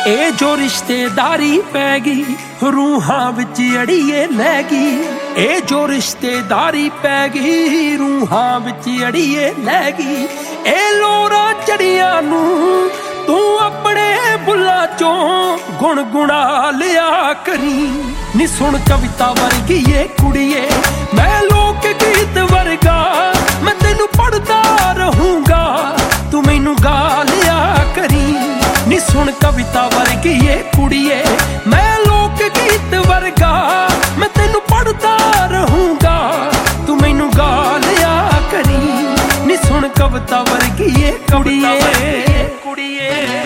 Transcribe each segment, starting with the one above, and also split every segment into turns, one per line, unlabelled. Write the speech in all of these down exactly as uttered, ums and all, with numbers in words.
ए जो रिश्तेदारी पैगी रूहां विच अड़िए लैगी। ए जो रिश्तेदारी पैगी रूहां विच अड़िए लैगी। ए लोरां चढ़ियां नूं तू अपने बुल्ला चों गुण गुणा लिया करी। नी सुन कविता वर्गी ये कुड़िए मैं लोक गीत वर्गा मैं तेनू पढ़दा रहूंगा तू मैनू गा लिया करी। नी सुन कविता वर्गी ये कुड़िए मैं लोक गीत वर्गा मैं तेनू पढ़दा रहूंगा तू मैनू गा लिया करी। नी सुन कविता वर्गी ये कुड़िए कुड़िए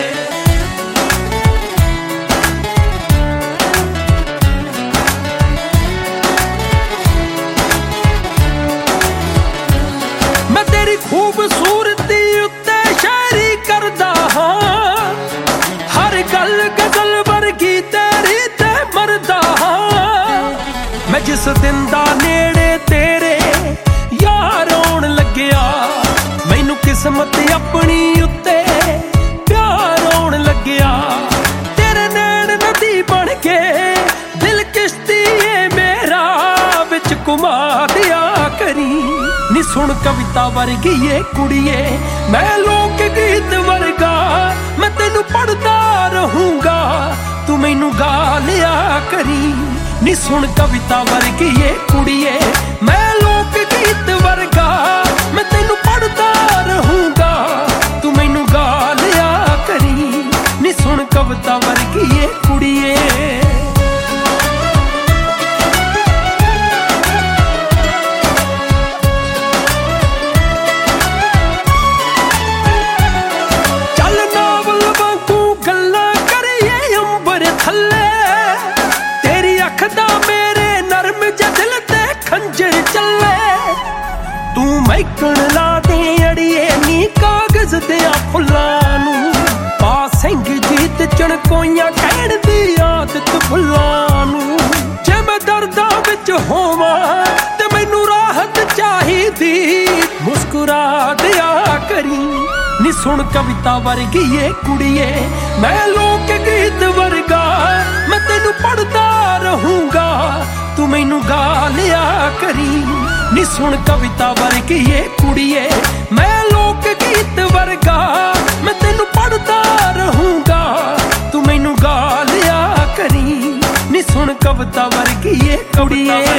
मैं तेरी खूबसूरती उत्ते शायरी करदा हां हर गल गजल वर्गी तेरी ते मरदा हां। मैं जिस दिन दा नेड़े तेरे यार आउण लग्या मैनू किस्मत अपनी उत्ते प्यार आउण लग्या। तेरे नैन नदी बन के दिल किश्ती मेरा विच घुमा दिया करी। नी सुन कविता वर्गी ये कुड़िए मैं लोक गीत वर्गा मैं तेनू पढ़दा रहूंगा तू मैनू गा लिया करी। नी सुन कविता वर्गी ये कुड़िए मैं लोक गीत वर्गा मैं तेनू पढ़दा रहूंगा तू मैनू गा लिया करी। नी सुन कविता वर्गी ये कुड़िए मैकण ला दे अड़िए नी कागज दिया फुल्लां नूं पा सिंह जीत चणकोइयां कहण दी आदत फुल्लां नूं। जे मैं दर्दां विच होवां ते मैनू राहत चाहीदी मुस्कुरा दिया करी। नी सुन कविता वर्गी ये कुड़िए मैं लोक गीत वर्गा मैं तेनू पढ़दा रहूंगा तू मैनू गा लिया करी। नी सुन कविता वर्गी ये कुड़िए मैं लोक गीत वर्गा मैं तेनू पढ़दा रहूंगा तू मैनू गा लिया करी। नी सुन कविता वर्गी ये कुड़िए।